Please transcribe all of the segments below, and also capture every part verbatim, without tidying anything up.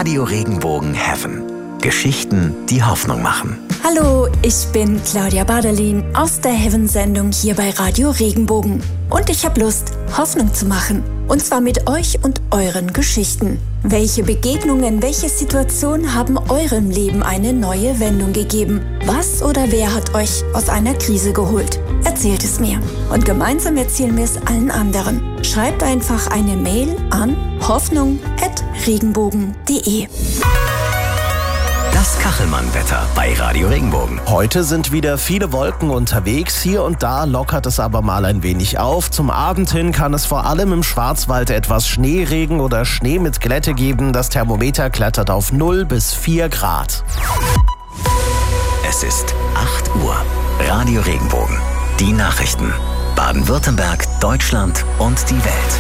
Radio Regenbogen Heaven. Geschichten, die Hoffnung machen. Hallo, ich bin Claudia Baderlin aus der Heaven-Sendung hier bei Radio Regenbogen. Und ich habe Lust, Hoffnung zu machen. Und zwar mit euch und euren Geschichten. Welche Begegnungen, welche Situationen haben eurem Leben eine neue Wendung gegeben? Was oder wer hat euch aus einer Krise geholt? Erzählt es mir. Und gemeinsam erzählen wir es allen anderen. Schreibt einfach eine Mail an hoffnung at regenbogen punkt de. Das Kachelmann-Wetter bei Radio Regenbogen. Heute sind wieder viele Wolken unterwegs. Hier und da lockert es aber mal ein wenig auf. Zum Abend hin kann es vor allem im Schwarzwald etwas Schneeregen oder Schnee mit Glätte geben. Das Thermometer klettert auf null bis vier Grad. Es ist acht Uhr. Radio Regenbogen. Die Nachrichten. Baden-Württemberg, Deutschland und die Welt.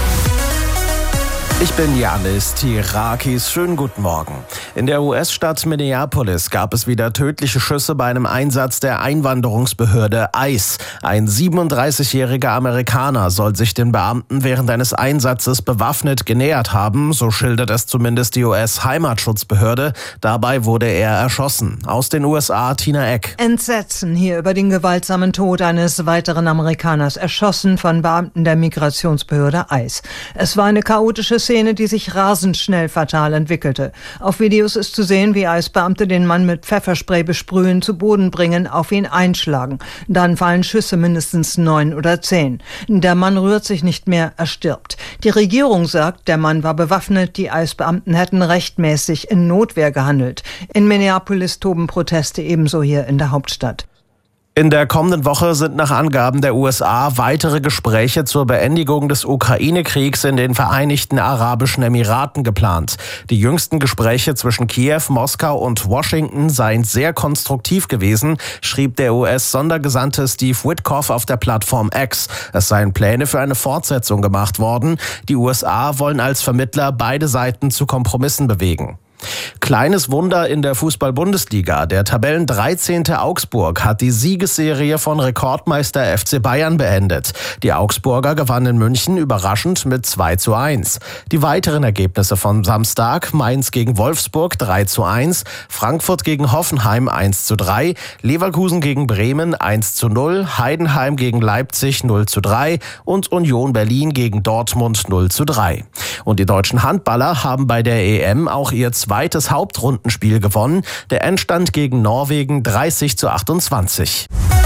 Ich bin Janis Tirakis. Schönen guten Morgen. In der U S-Stadt Minneapolis gab es wieder tödliche Schüsse bei einem Einsatz der Einwanderungsbehörde ICE. Ein siebenunddreißigjähriger Amerikaner soll sich den Beamten während eines Einsatzes bewaffnet genähert haben, so schildert es zumindest die U S-Heimatschutzbehörde. Dabei wurde er erschossen. Aus den U S A Tina Eck. Entsetzen hier über den gewaltsamen Tod eines weiteren Amerikaners, erschossen von Beamten der Migrationsbehörde ICE. Es war eine chaotische Szene, die sich rasend schnell fatal entwickelte. Auf Videos ist zu sehen, wie ICE-Beamte den Mann mit Pfefferspray besprühen, zu Boden bringen, auf ihn einschlagen. Dann fallen Schüsse, mindestens neun oder zehn. Der Mann rührt sich nicht mehr, er stirbt. Die Regierung sagt, der Mann war bewaffnet, die ICE-Beamten hätten rechtmäßig in Notwehr gehandelt. In Minneapolis toben Proteste, ebenso hier in der Hauptstadt. In der kommenden Woche sind nach Angaben der U S A weitere Gespräche zur Beendigung des Ukraine-Kriegs in den Vereinigten Arabischen Emiraten geplant. Die jüngsten Gespräche zwischen Kiew, Moskau und Washington seien sehr konstruktiv gewesen, schrieb der U S-Sondergesandte Steve Witkoff auf der Plattform X. Es seien Pläne für eine Fortsetzung gemacht worden. Die U S A wollen als Vermittler beide Seiten zu Kompromissen bewegen. Kleines Wunder in der Fußball-Bundesliga. Der Tabellendreizehnte Augsburg hat die Siegesserie von Rekordmeister F C Bayern beendet. Die Augsburger gewannen in München überraschend mit zwei zu eins. Die weiteren Ergebnisse von Samstag: Mainz gegen Wolfsburg drei zu eins, Frankfurt gegen Hoffenheim eins zu drei, Leverkusen gegen Bremen eins zu null, Heidenheim gegen Leipzig null zu drei und Union Berlin gegen Dortmund null zu drei. Und die deutschen Handballer haben bei der E M auch ihr zweites Hauptrundenspiel gewonnen. Der Endstand gegen Norwegen dreißig zu achtundzwanzig.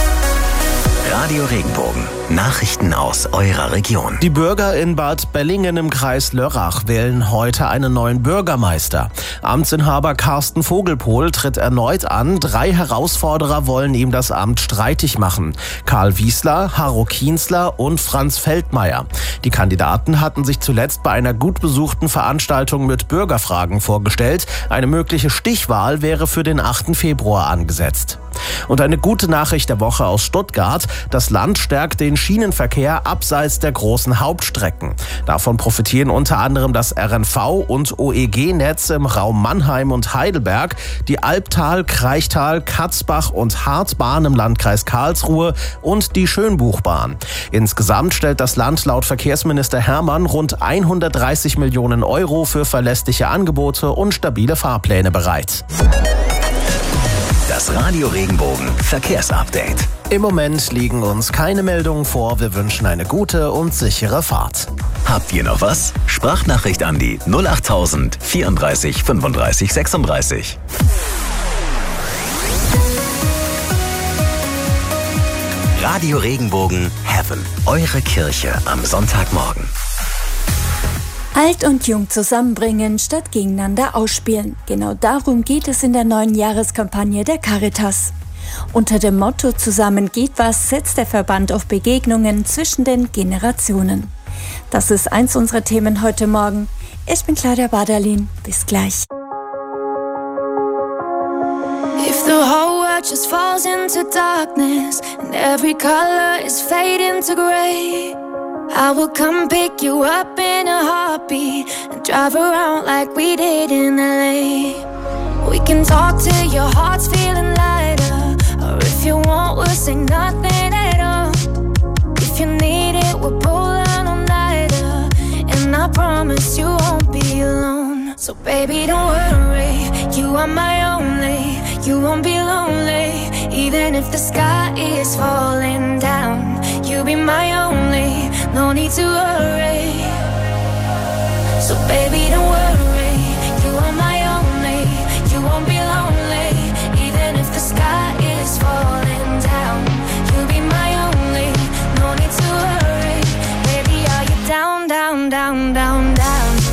Radio Regenbogen. Nachrichten aus eurer Region. Die Bürger in Bad Bellingen im Kreis Lörrach wählen heute einen neuen Bürgermeister. Amtsinhaber Carsten Vogelpohl tritt erneut an. Drei Herausforderer wollen ihm das Amt streitig machen. Karl Wiesler, Harro Kienzler und Franz Feldmeier. Die Kandidaten hatten sich zuletzt bei einer gut besuchten Veranstaltung mit Bürgerfragen vorgestellt. Eine mögliche Stichwahl wäre für den achten Februar angesetzt. Und eine gute Nachricht der Woche aus Stuttgart. Das Land stärkt den Schienenverkehr abseits der großen Hauptstrecken. Davon profitieren unter anderem das R N V- und O E G-Netz im Raum Mannheim und Heidelberg, die Albtal, Kraichtal, Katzbach und Hartbahn im Landkreis Karlsruhe und die Schönbuchbahn. Insgesamt stellt das Land laut Verkehrsminister Hermann rund hundertdreißig Millionen Euro für verlässliche Angebote und stabile Fahrpläne bereit. Das Radio Regenbogen Verkehrsupdate. Im Moment liegen uns keine Meldungen vor. Wir wünschen eine gute und sichere Fahrt. Habt ihr noch was? Sprachnachricht an die null achttausend vierunddreißig fünfunddreißig sechsunddreißig. Radio Regenbogen Heaven. Eure Kirche am Sonntagmorgen. Alt und Jung zusammenbringen statt gegeneinander ausspielen. Genau darum geht es in der neuen Jahreskampagne der Caritas. Unter dem Motto "Zusammen geht was" setzt der Verband auf Begegnungen zwischen den Generationen. Das ist eins unserer Themen heute Morgen. Ich bin Claudia Baderlin. Bis gleich. If the whole world just falls into darkness and every color is fading to gray, I will come pick you up in a heartbeat and drive around like we did in L A. We can talk till your heart's feeling lighter, or if you want, we'll say nothing at all. If you need it, we'll pull down all nighter, and I promise you won't be alone. So baby, don't worry, you are my only. You won't be lonely, even if the sky is falling down. You'll be my only, no need to worry. So baby, don't worry, you are my only. You won't be lonely, even if the sky is falling down. You'll be my only, no need to worry. Baby, are you down, down, down, down, down?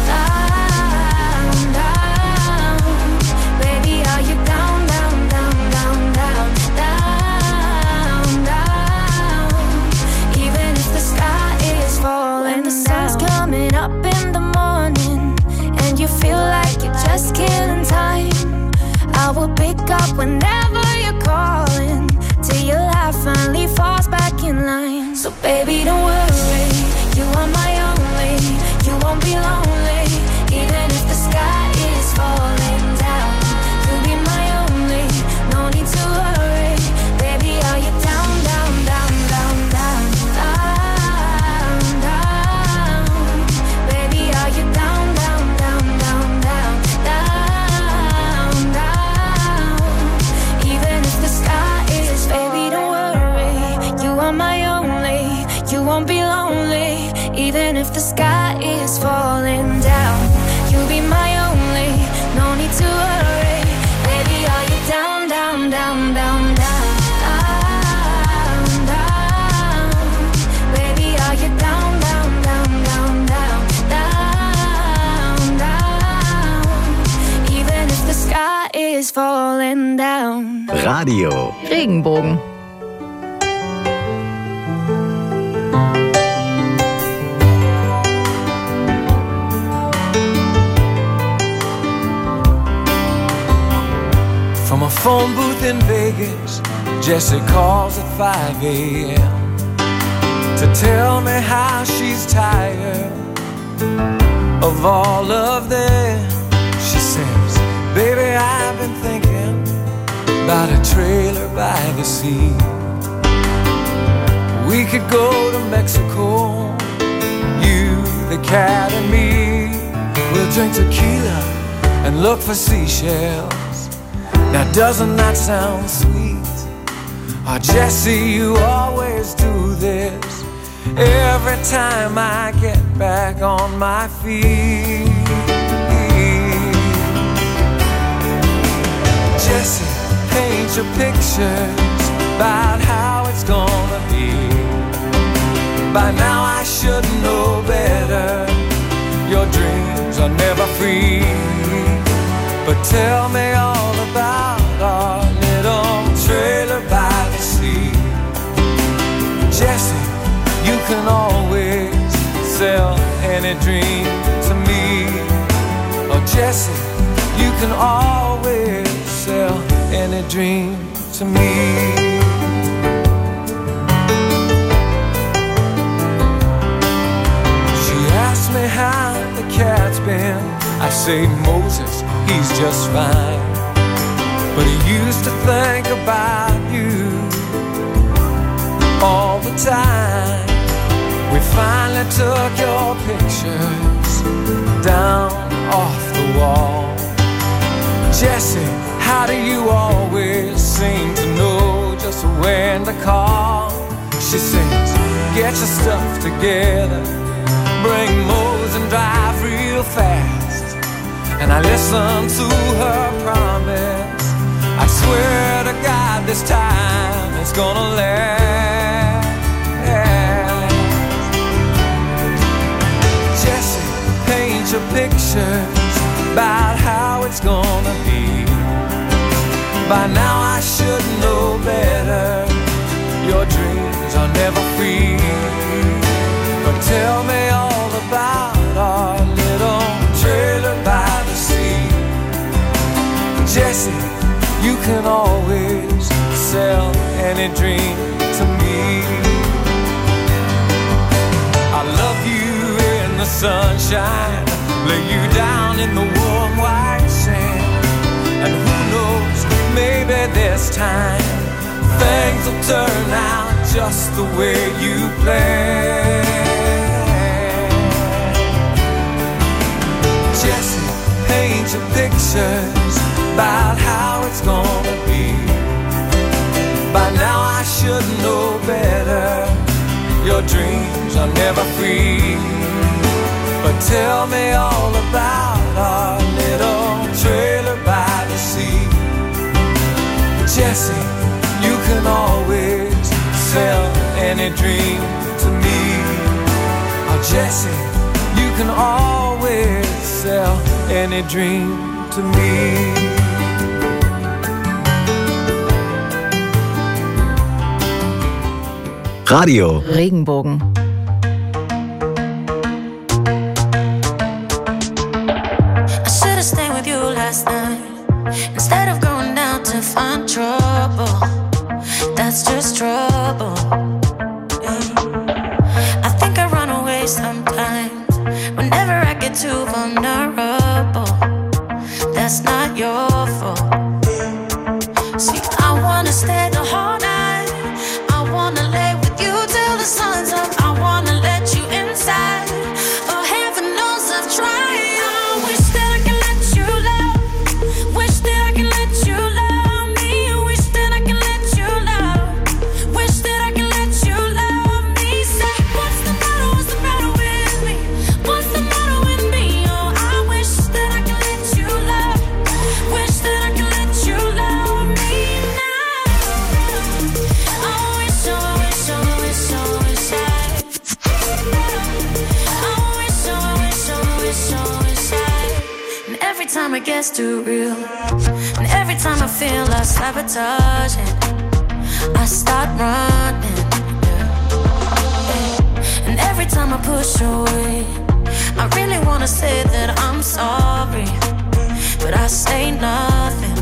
I will pick up whenever you're calling, till your life finally falls back in line. So baby, don't worry, you are my only. You won't be lonely, even if the sky is falling down. You'll be my only, no need to worry. Baby, are you down, down, down, down, down, down, down? Baby, are you down, down, down, down, down, down, down? Even if the sky is, baby, don't worry, you are my only. You won't be lonely, even if the sky is falling down. You'll be my only, no need to worry. Baby, are you down, down, down, down, down, down, down? Baby, are you down, down, down, down, down, down, down? Even if the sky is falling down. Radio Regenbogen. From a phone booth in Vegas, Jessie calls at five a.m. to tell me how she's tired of all of them. She says, baby, I've been thinking about a trailer by the sea. We could go to Mexico, you, the cat and me. We'll drink tequila and look for seashells. Now doesn't that sound sweet? Oh, Jessie, you always do this every time I get back on my feet. Jessie, paint your pictures about how it's gonna be. By now I should know better. Your dreams are never free. But tell me all about our little trailer by the sea. Jessie, you can always sell any dream to me. Oh, Jessie, you can always sell any dream to me. She asked me how the cat's been. I say, Moses, he's just fine. But he used to think about you all the time. We finally took your pictures down off the wall. Jessie, how do you always seem to know just when to call? She says, get your stuff together, bring Mose and drive real fast. And I listen to her promise. I swear to God this time it's gonna last. Jessie, paint your pictures about how it's gonna be. By now I should know better. Your dreams are never free. But tell me all about our little trailer by the sea. Jessie, you can always sell any dream to me. I love you in the sunshine, lay you down in the warm white sand. And who knows, maybe this time things will turn out just the way you planned. Jessie, paint pictures about how it's gonna be. By now I should know better. Your dreams are never free. But tell me all about our little trailer by the sea. Jessie, you can always sell any dream to me. Oh, Jessie, you can always sell any dream to me. Radio Regenbogen. I should have stayed with you last night instead of going down to find trouble. That's just trouble. I think I run away sometimes whenever I get too vulnerable. That's not your fault. See, I wanna stay the whole night. I wanna lay with you till the sun's up. I wanna let you inside. Oh, heaven knows I've tried. I wish that I can let you love. Wish that I can let you love me. Wish that I can let you love. Wish that I can let you love me. Say, what's the matter? What's the matter with me? What's the matter with me? Oh, I wish that I can let you love. Wish that I can let you love me now. Oh, wish, oh, wish, oh, wish, oh, wish I. Oh, wish, oh, wish, oh, wish, oh, wish I. And every time it gets too real, and every time I feel like sabotaging, I start running. Yeah. And every time I push away, I really wanna say that I'm sorry, but I say nothing.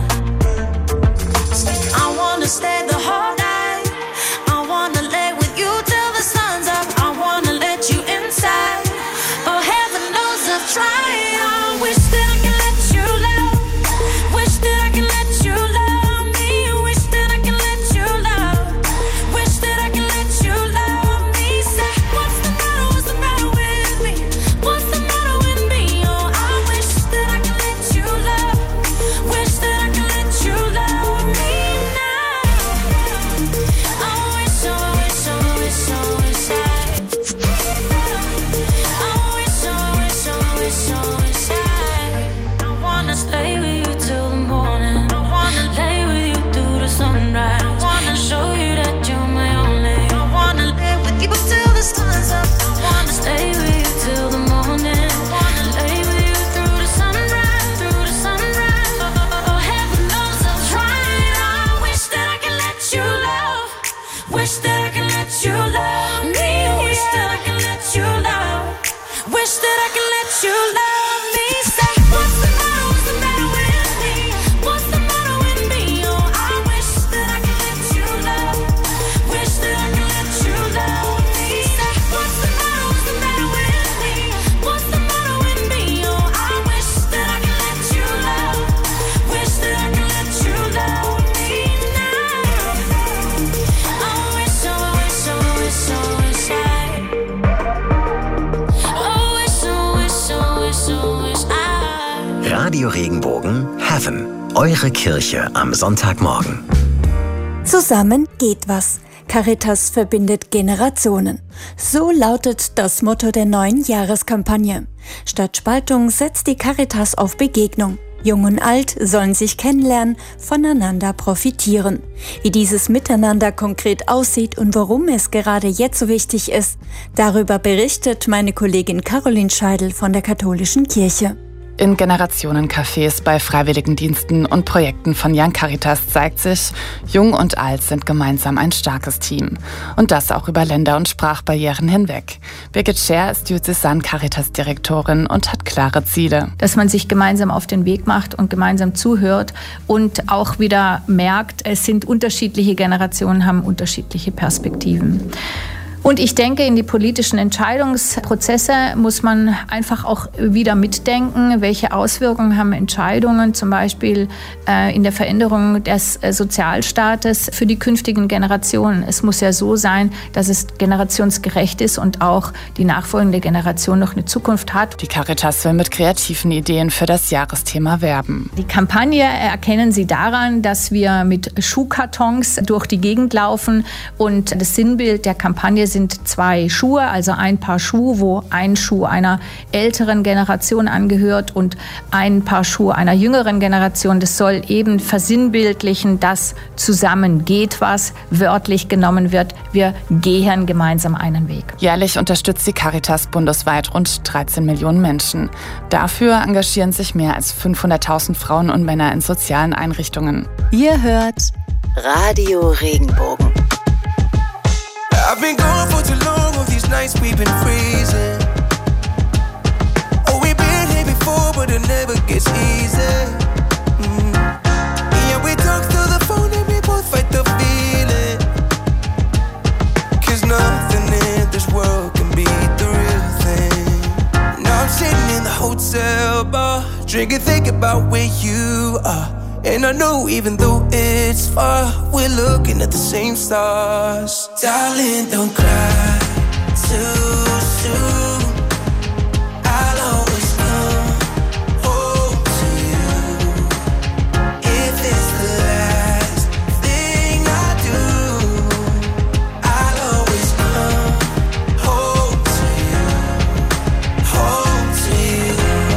I wanna stay the whole night. I wanna lay with you till the sun's up. I wanna let you inside. Oh, heaven knows I've tried. I wish that I can let you love. Wish that I can let you love me. Wish that I can let you love. Wish that I can let you love me. Say, what's the matter? What's the matter with me? What's the matter with me? Oh, I wish that I can let you love. Wish that I can let you love me now. Oh, wish, oh, wish, oh, wish, oh, wish I. Oh, wish, oh, wish, oh, wish, oh, wish I. I wanna stay with you till the morning. I wanna lay with you through the sunrise. I wanna show you that you're my only. I wanna lay with you till the sun's up. I wanna stay with you till the morning. I wanna lay with you through the sunrise, through the sunrise. Oh, oh, heaven knows I've tried. I wish that I can let you love. Wish that I can let you love me. Wish that I can let you love. Wish that I can let you love me. Say, what's the matter? What's the matter with me? What's the matter with me? Oh, I wish that I can let you love. Wish that I can let you love me. Say, what's the matter? What's the matter with me? What's the matter with me? Oh, I wish that I can let you love. Wish that I can let you love me now. Oh, wish, oh, wish, oh, wish, oh, wish I. Oh, wish, oh, wish, oh, wish, oh, wish I. Radio Regenbogen Heaven. Eure Kirche am Sonntagmorgen. Zusammen geht was. Caritas verbindet Generationen. So lautet das Motto der neuen Jahreskampagne. Statt Spaltung setzt die Caritas auf Begegnung. Jung und alt sollen sich kennenlernen, voneinander profitieren. Wie dieses Miteinander konkret aussieht und warum es gerade jetzt so wichtig ist, darüber berichtet meine Kollegin Caroline Scheidel von der Katholischen Kirche. In Generationencafés, bei Freiwilligendiensten und Projekten von Young Caritas zeigt sich, Jung und Alt sind gemeinsam ein starkes Team. Und das auch über Länder- und Sprachbarrieren hinweg. Birgit Scher ist Diözesan-Caritas-Direktorin und hat klare Ziele. Dass man sich gemeinsam auf den Weg macht und gemeinsam zuhört und auch wieder merkt, es sind unterschiedliche Generationen, haben unterschiedliche Perspektiven. Und ich denke, in die politischen Entscheidungsprozesse muss man einfach auch wieder mitdenken, welche Auswirkungen haben Entscheidungen, zum Beispiel äh, in der Veränderung des äh, Sozialstaates für die künftigen Generationen. Es muss ja so sein, dass es generationsgerecht ist und auch die nachfolgende Generation noch eine Zukunft hat. Die Caritas will mit kreativen Ideen für das Jahresthema werben. Die Kampagne erkennen Sie daran, dass wir mit Schuhkartons durch die Gegend laufen und das Sinnbild der Kampagne sind zwei Schuhe, also ein Paar Schuhe, wo ein Schuh einer älteren Generation angehört und ein Paar Schuhe einer jüngeren Generation. Das soll eben versinnbildlichen, dass zusammen geht was, wörtlich genommen wird. Wir gehen gemeinsam einen Weg. Jährlich unterstützt die Caritas bundesweit rund dreizehn Millionen Menschen. Dafür engagieren sich mehr als fünfhunderttausend Frauen und Männer in sozialen Einrichtungen. Ihr hört Radio Regenbogen. I've been gone for too long, all these nights we've been freezing. Oh, we've been here before, but it never gets easy. Mm. Yeah, we talk through the phone and we both fight the feeling. Cause nothing in this world can beat the real thing. Now I'm sitting in the hotel bar, drinking, thinking about where you are. And I know even though it's far, we're looking at the same stars. Darling, don't cry too soon. I'll always come home to you. If it's the last thing I do, I'll always come home to you, home to you.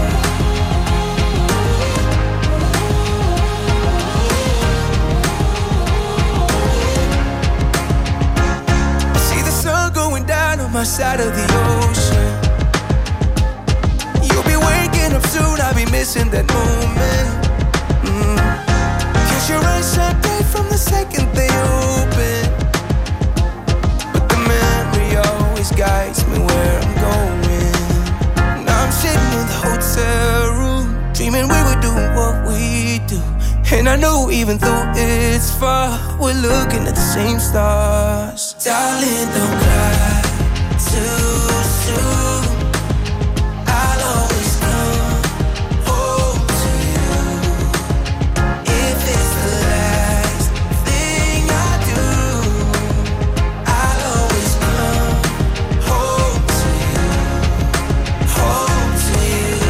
My side of the ocean. You'll be waking up soon, I'll be missing that moment. mm. Cause your eyes shine bright from the second they open. But the memory always guides me where I'm going. Now I'm sitting in the hotel room, dreaming we were doing what we do. And I know even though it's far, we're looking at the same stars. Darling, don't cry too soon. I'll always come home to you. If it's the last thing I do, I'll always come home to you, home to you.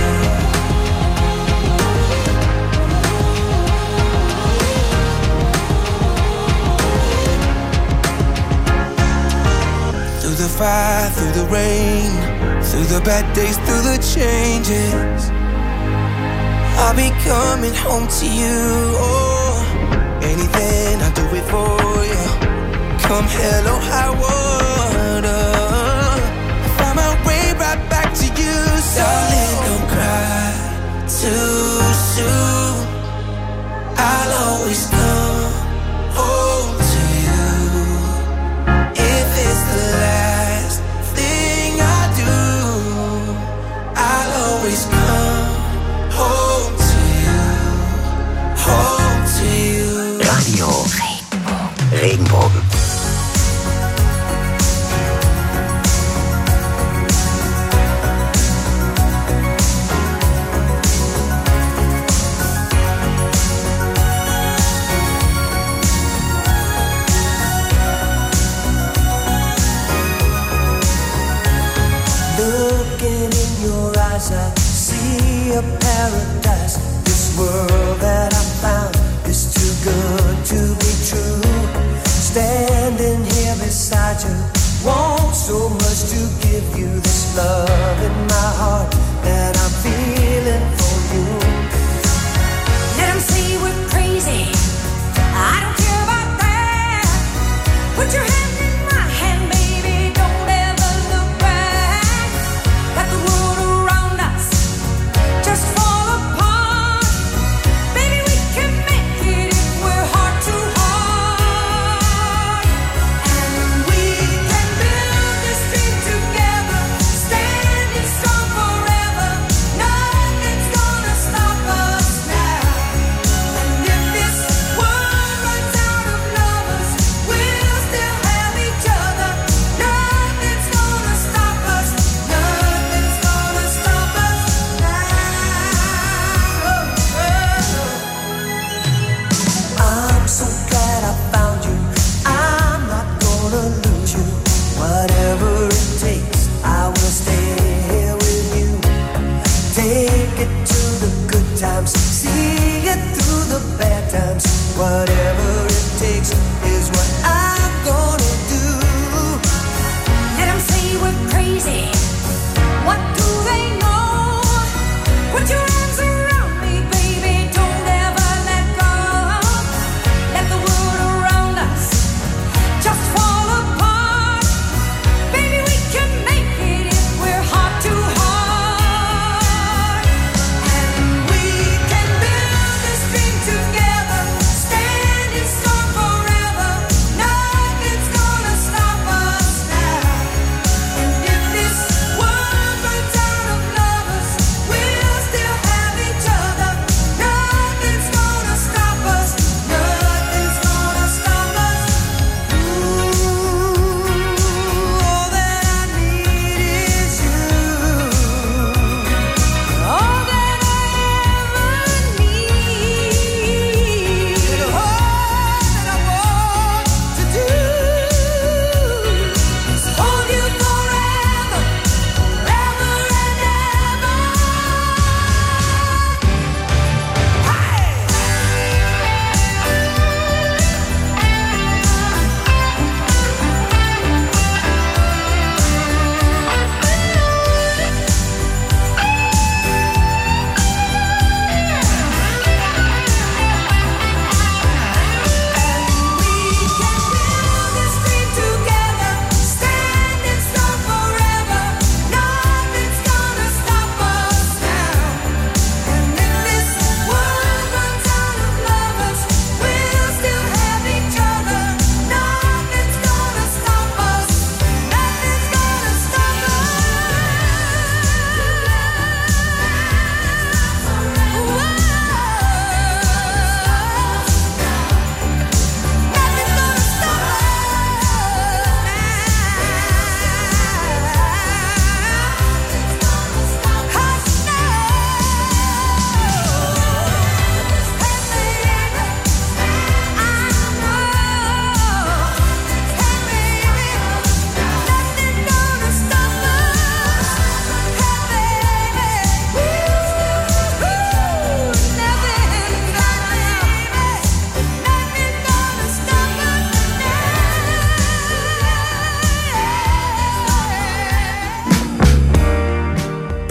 Through the fire, through the rain, through the bad days, through the changes, I'll be coming home to you. Oh, anything, I'll do it for you. Come hell or high water, I'll find my way right back to you. So darling, don't cry too soon. I'll always come home to you. If it's the last thing I do, I'll always come home to you, home to you. Radio Regenbogen. Looking in your eyes, I see a paradise. This world that I found is too good to be true. Standing here beside you, want so much to give you this love in my heart that I'm feeling for you. Let them say we're crazy, I don't care about that. Put your hand in my hand, baby, don't ever look back. Let the world around us just fall apart. Baby, we can make it if we're heart to heart. And we can build this dream together, standing strong forever.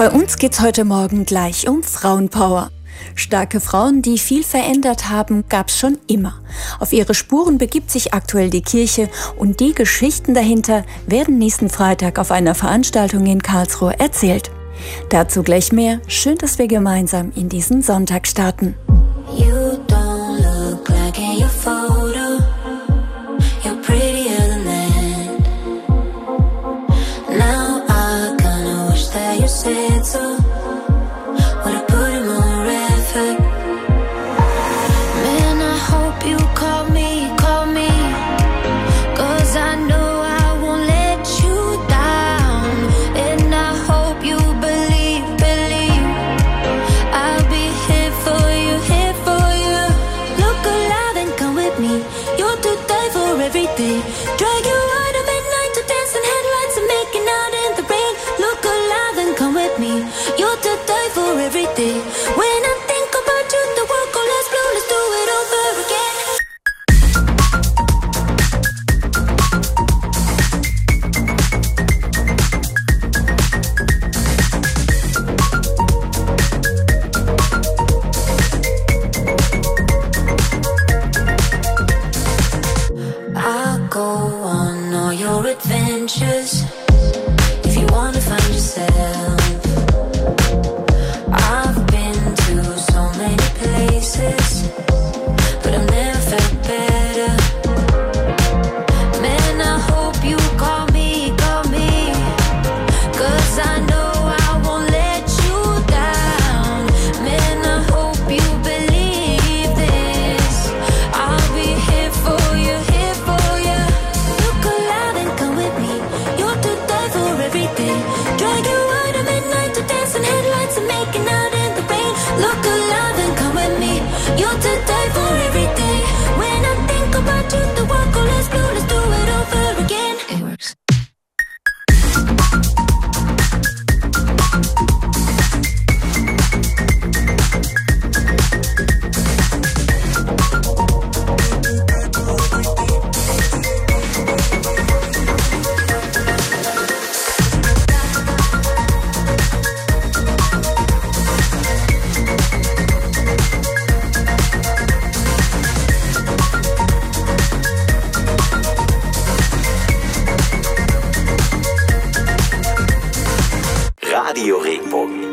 Bei uns geht's heute Morgen gleich um Frauenpower. Starke Frauen, die viel verändert haben, gab's schon immer. Auf ihre Spuren begibt sich aktuell die Kirche und die Geschichten dahinter werden nächsten Freitag auf einer Veranstaltung in Karlsruhe erzählt. Dazu gleich mehr. Schön, dass wir gemeinsam in diesen Sonntag starten. You don't look like in your photo. You're prettier than that. Now I kinda wish that you said so. Would've put in more effort. Man, I hope you call me, call me. Cause I know I won't let you down. And I hope you believe, believe I'll be here for you, here for you. Look alive and come with me. You're to die for every day. Drag you out at midnight to dance in headlights and making out in the rain. Look alive and come with me. You're to die for every day. When I think about you, the world goes less blue. Let's do it over again. I'll go on all your adventures if you wanna find yourself. I've been to so many places, but I've never felt better. Man, I hope you call me, call me. Cause I know I won't let you down. Man, I hope you believe this. I'll be here for you, here for you. Look alive and come with me. You're to die for every day. Drag you out at midnight to dance in headlights and making out in the rain. Look alive and come with me. You're to die for every day. When I think about you, the world goes less blue. Let's do it over again. It works. Radio Regenbogen.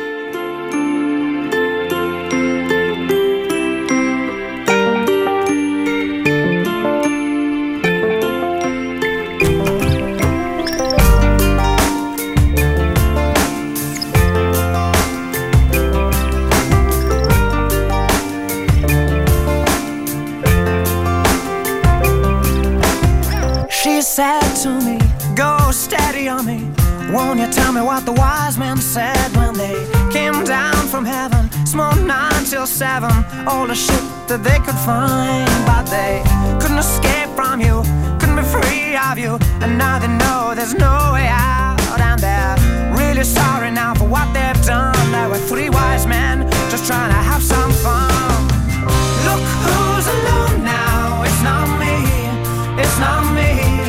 She said to me, go steady on me. Won't you tell me what the wise men said when they came down from heaven? Smoked nine till seven, all the shit that they could find. But they couldn't escape from you, couldn't be free of you. And now they know there's no way out. And they're really sorry now for what they've done. There were three wise men just trying to have some fun. Look who's alone now, it's not me, it's not me.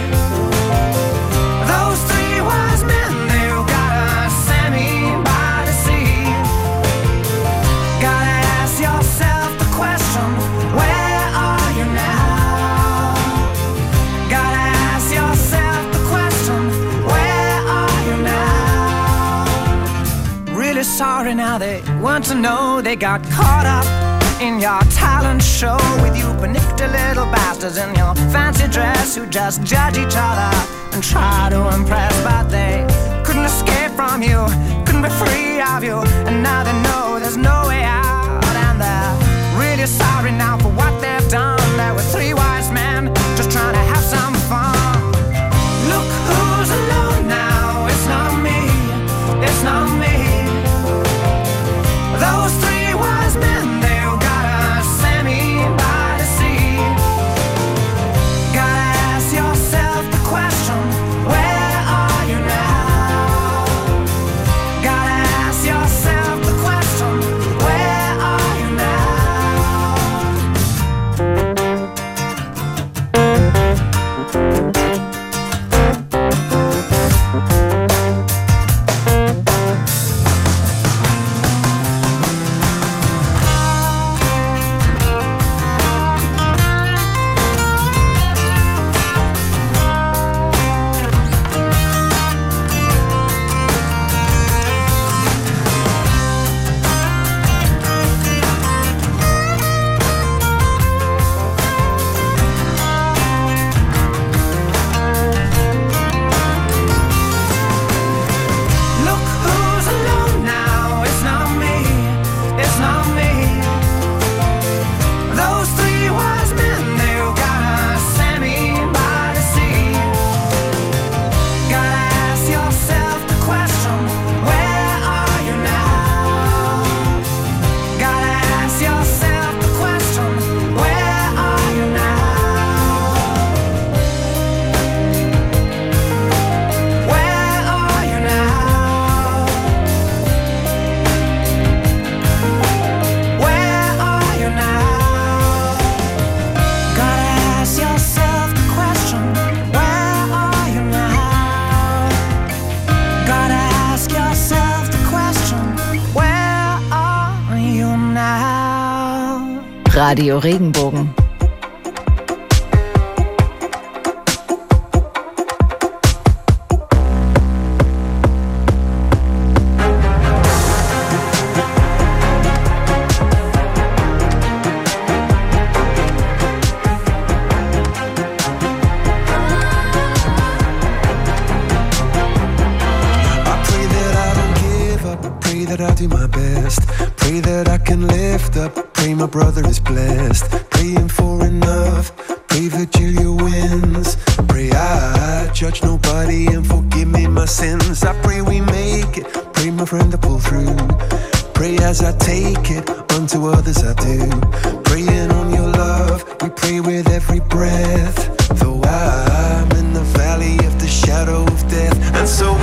Those three wise men, they've gotta send me by the sea. Gotta ask yourself the question, where are you now? Gotta ask yourself the question, where are you now? Really sorry now, they want to know they got caught up in your talent show with you panicked little bastards in your fancy dress who just judge each other and try to impress. But they couldn't escape from you, couldn't be free of you. And now they know there's no way out. And they're really sorry now for what they've done. There were three wise men just trying to have some fun. Look who's alone now, it's not me, it's not me. Those three wise men, they've gotta send me by the sea. Gotta ask yourself the question, where are you now? Radio Regenbogen. My brother is blessed, praying for enough, pray Virgilia wins, pray I judge nobody and forgive me my sins. I pray we make it, pray my friend to pull through, pray as I take it, unto others I do, praying on your love, we pray with every breath, though I'm in the valley of the shadow of death, and so